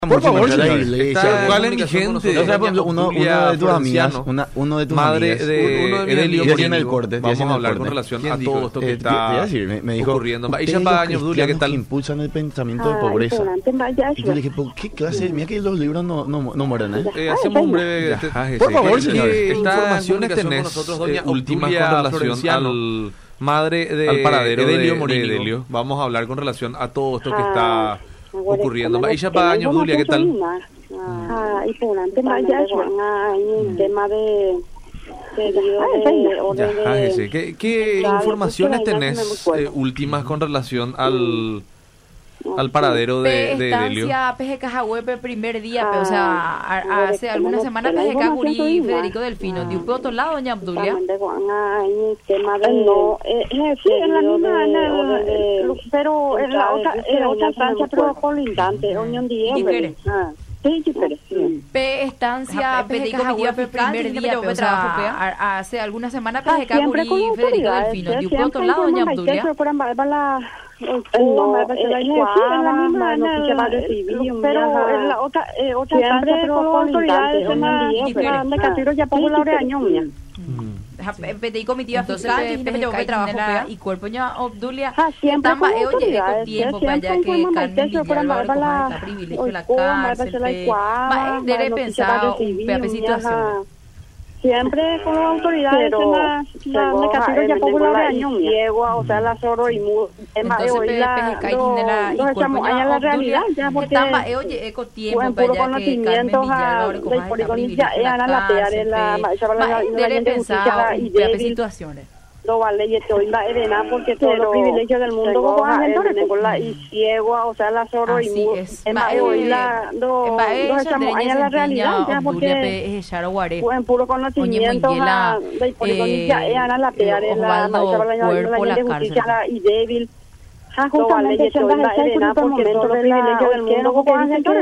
Por favor, la señor. iglesia. ¿Cuál es mi gente? O sea, por ejemplo, uno de tus amigas, uno de tus madre amigas, de Edelio estoy haciendo el Moringo. corte, Vamos a hablar con relación a todo esto que te voy a está decir, me dijo, ocurriendo. ustedes Ella los para años, Dulia, ¿qué cristianos tal? que impulsan el pensamiento de pobreza. Y yo le dije, ¿por qué clase? Mira que los libros no mueren, ¿eh? Hacemos un breve... Por favor, señor. ¿Qué Está informaciones tenés nosotros, doña últimas Obdulia con relación Florenciano, al madre de al paradero Edelio de Moringo? Edelio? Vamos a hablar con relación a todo esto que está ocurriendo. Ella para años, Dulia, ¿qué tal? Tema de ¿Qué informaciones tenés últimas con relación al paradero de Edelio? Estancia PGK Jahuepe primer día, o sea, hace algunas semanas PGK Curí Federico Delfino. ¿De un otro lado, doña Obdulia? No, sí, en la misma, pero en la otra estancia, pero colindante, Unión 10. Sí, pero sí. P estancia PGK Jahuepe primer día, o sea, hace algunas semanas PGK Curí Federico Delfino. ¿De un otro lado, doña Obdulia? No, en la misma, pero en la otra estancia, pero autoridades en la Catiro ya pongo la hora de año mía. Petei comitiva fiscal y trabajo y cuerpo ña Obdulia siempre con oye eco tiempo para allá que Carmen Villalba está privilegio la cárcel debe pensar peor situación siempre con las autoridades en la Catiro ya pongo la hora de año mía o sea la zorro y entonces los echamos allá la realidad ya porque oye eco tiempo para allá que Carmen Villalba está privilegio la cárcel debe pensar peor situaciones no vale y estoy la edena porque todos los privilegios del mundo como tengo la y ciego o sea la zorro y los echamos allá la realidad ya porque en puro conocimiento de poligonía era la peor la justicia y débil justamente siendo la edena porque todos los privilegios del mundo como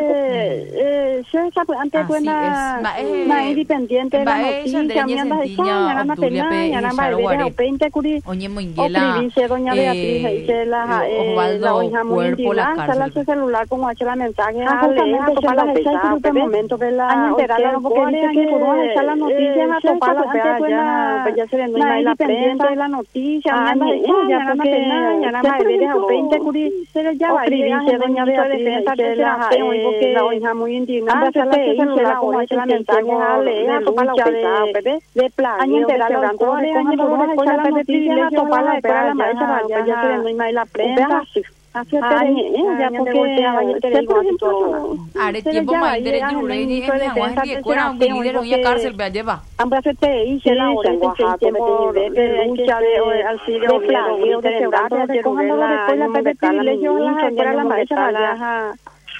antes buena más independiente de la noticia mientras de China la pena ya la madre o 20 curi dice doña Beatriz dice la hija muy indignada sale su celular como hace la mensaje justamente para la fecha en momento de la enterada porque dice que por echar las noticias a topar la ya se ve más independiente de la noticia ya la pena ya la madre 20 curi pero ya va dice doña Beatriz que la hija muy indignada se la como hace la mensaje a leer para la de playa año enterado de corre año por la privilegio para la para la ya se ve más la prensa ya porque are tiempo más de Yureni en Aguas que fuera un líder hoy a cárcel vea lleva ambas te hice la hora de lucha de alcidio de plagio de quebrar de cómo la privilegio para la maestra la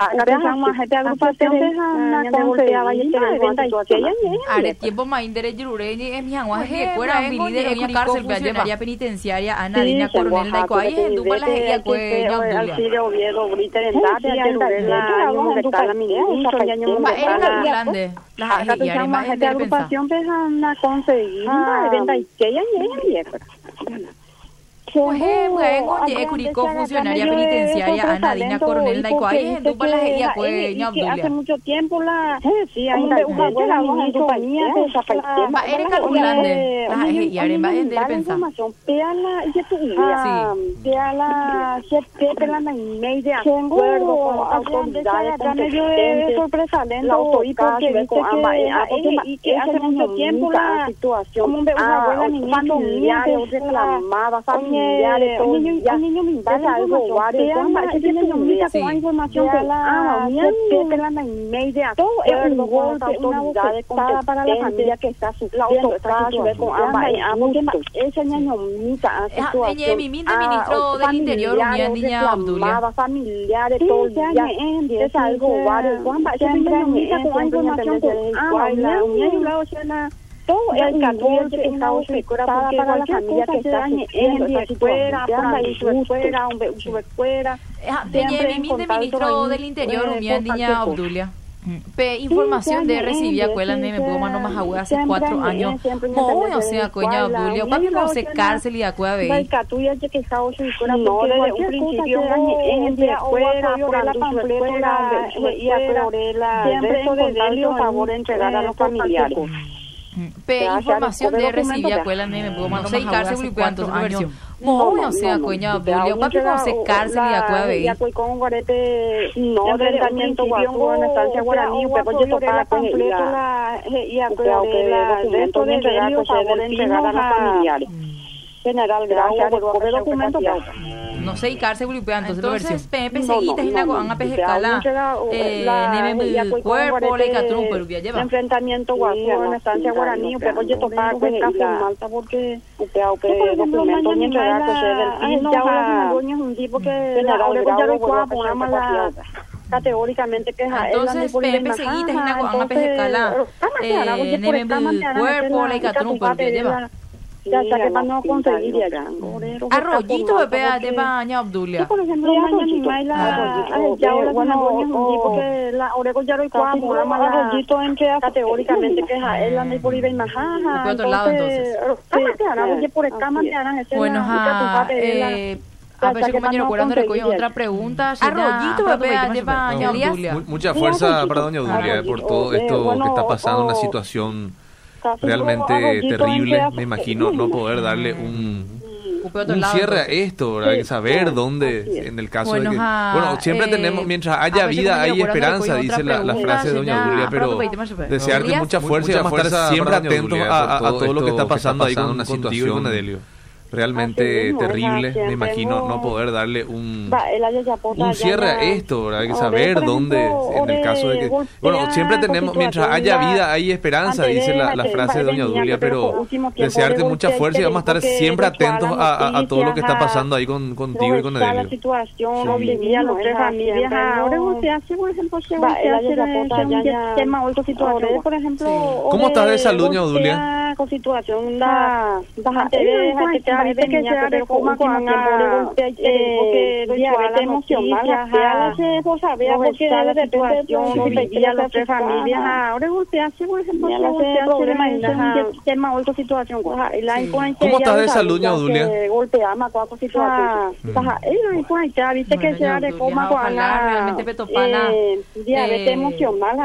are tiempo más de Yureni en Aguas que fuera un líder hoy a cárcel vea funcionaria penitenciaria Ana Dina Coronel de Coay en Dupla ella que alcidio Oviedo Briter en Tapia era grande la agrupación de Ana conseguir venda y que ella Curicó funcionaria penitenciaria Ana Dina Coronel de Coay en Dupla ella que hace mucho tiempo la una compañía de era calculante y aremba en de pensar peala y peala se la media acuerdo con autoridades competentes sorpresa la autoridad que dice que hace mucho tiempo la situación como una buena niña familiar reclamaba familiares un niño me invita algo varios con información que la media todo es un golpe una autoridades para la familia que está sufriendo esta situación esa niñomita situación ministro del interior niña Obdulia familiares todo el día es algo varios siempre con información que todo el 14 está ofrectada para la familia que está sufriendo fuera, ministro del interior niña Obdulia Información de recibir escuela de me puedo mano más agua hace 4 años. Mo o sea coña Dulia, papi no se cárcel y acuá ve. No, desde un principio en escuela por la pampleta y acuerela siempre de Delio favor entregar a los familiares. Información de recibir escuela de me puedo mano más agua hace 4 años. Mo o sea coña Dulia, papi no se cárcel y acuá ve. No, enfrentamiento guapo en estancia guaraní, pero yo topaba completa y acuerela dentro de Delio favor entregar a los familiares. General, gracias por el documento. No sé, y cárcel entonces Pepe seguita y van a pescala neme cuerpo le catrum pero vía lleva enfrentamiento guapo en estancia guaraní pero yo topaba con café malta porque documento ni entregar que se del pino ya un tipo que ahora ya lo cuapo una mala categóricamente que entonces Pepe seguita y van a pescala neme cuerpo le catrum pero vía lleva ya que para no conseguir ya arroyito de baña Abdulia por ejemplo ya ahora porque la orejo ya lo cuapo una mala arroyito entre categóricamente que es la de por ir más por otro lado entonces por el cama te harán ese bueno a ver, compañero, cuando recogió otra pregunta. Arroyito, de baña Abdulia. Mucha fuerza para doña Abdulia por todo esto que está pasando, una situación realmente terrible. Me imagino no poder darle un cierre a esto, ¿verdad? Hay que saber dónde, en el caso de que... Bueno, siempre tenemos, mientras haya vida, hay esperanza, dice la frase de doña Dulia, pero desearte mucha fuerza y vamos a estar siempre atentos a todo lo que está pasando ahí con una situación, Delio. Realmente terrible, me imagino no poder darle un cierre a esto, ¿verdad? Hay que saber dónde, en el caso de que... Bueno, siempre tenemos, mientras haya vida, hay esperanza, dice la frase de doña Dulia, pero desearte mucha fuerza y vamos a estar siempre atentos a todo lo que está pasando ahí contigo y con Delio. La situación, vivía los tres familias, ahora usted hace, por ejemplo, tema otra situación, por ejemplo... ¿Cómo estás de salud, doña Dulia? Con situación, que sea de forma con diabetes emocional, porque de situación vivía los tres familias, ahora usted hace, por ejemplo, tema otra situación, ¿cómo estás de salud, doña Dulia? Golpea más cuatro situaciones, viste que sea de forma con diabetes emocional,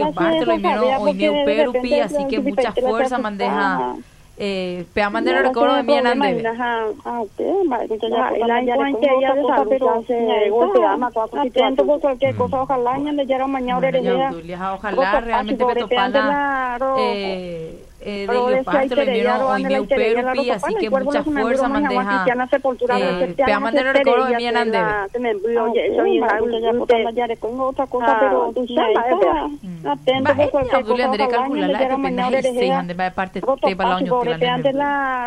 así que mucha fuerza mandeja pea manera recuerdo de mi anande atento por cualquier cosa, ojalá ojalá realmente Petopala de Leopardo le dieron hoy mi uperupi, así que mucha fuerza mandeja pea manera recuerdo de mi anande atento por cualquier cosa, Abdulia calcula la que se ande de parte de baloño que la